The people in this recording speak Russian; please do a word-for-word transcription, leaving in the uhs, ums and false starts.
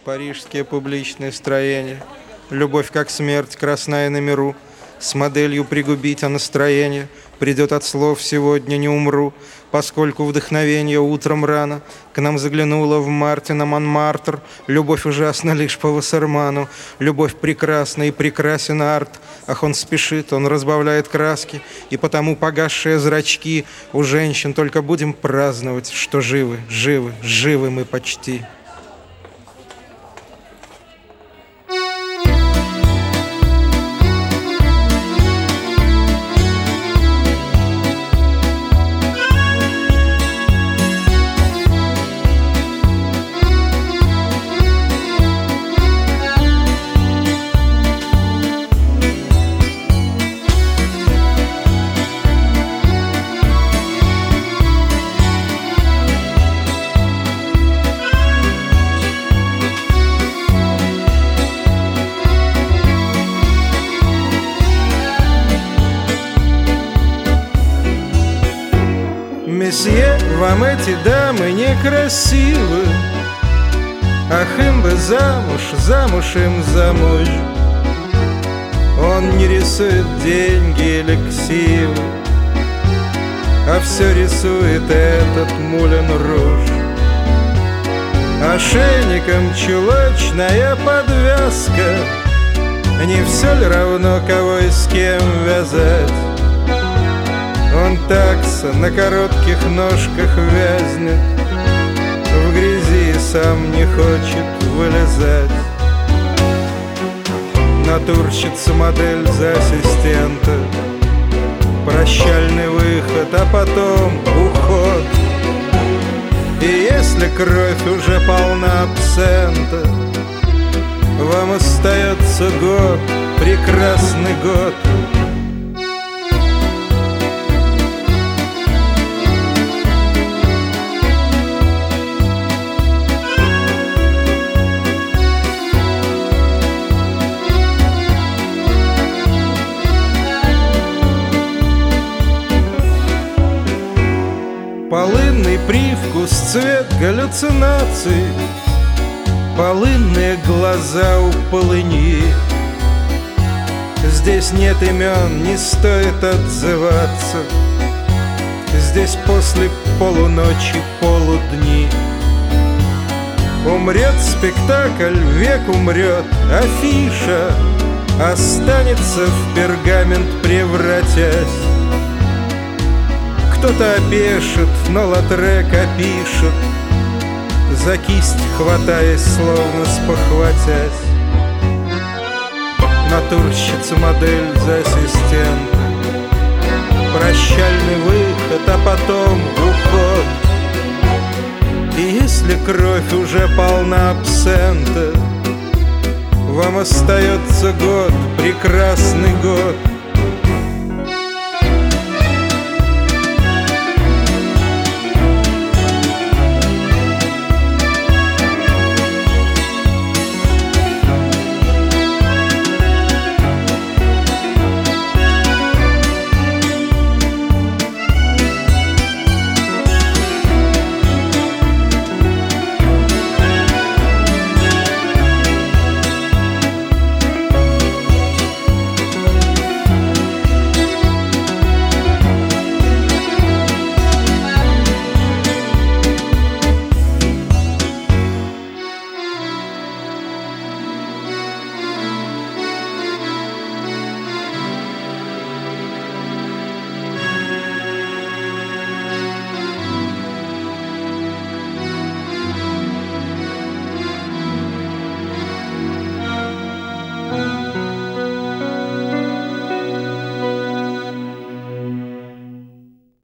Парижские публичные строения. Любовь, как смерть, красная на миру. С моделью пригубить, а настроение придет от слов «сегодня не умру», поскольку вдохновение утром рано к нам заглянуло в марте на Монмартр. Любовь ужасна лишь по Вассерману, любовь прекрасна и прекрасен арт. Ах, он спешит, он разбавляет краски, и потому погасшие зрачки у женщин. Только будем праздновать, что живы, живы, живы мы почти. Месье, вам эти дамы некрасивы, ах, им бы замуж, замуж им замуж. Он не рисует деньги или ксивы, а все рисует этот Мулен Руж. Ошейником чулочная подвязка, не все ли равно, кого и с кем вязать? Он такса на коротких ножках вязнет в грязи и сам не хочет вылезать. Натурщица модель за ассистента, прощальный выход, а потом уход. И если кровь уже полна абсента, вам остается год, прекрасный год. Полынный привкус, цвет галлюцинаций, полынные глаза у полыни. Здесь нет имен, не стоит отзываться. Здесь после полуночи полудни. Умрет спектакль, век умрет, афиша останется в пергамент, превратясь. Кто-то опешит, но Лотрек опишет, за кисть хватаясь, словно спохватясь. Натурщица модель за ассистента, прощальный выход, а потом уход. И если кровь уже полна абсента, вам остается год, прекрасный год.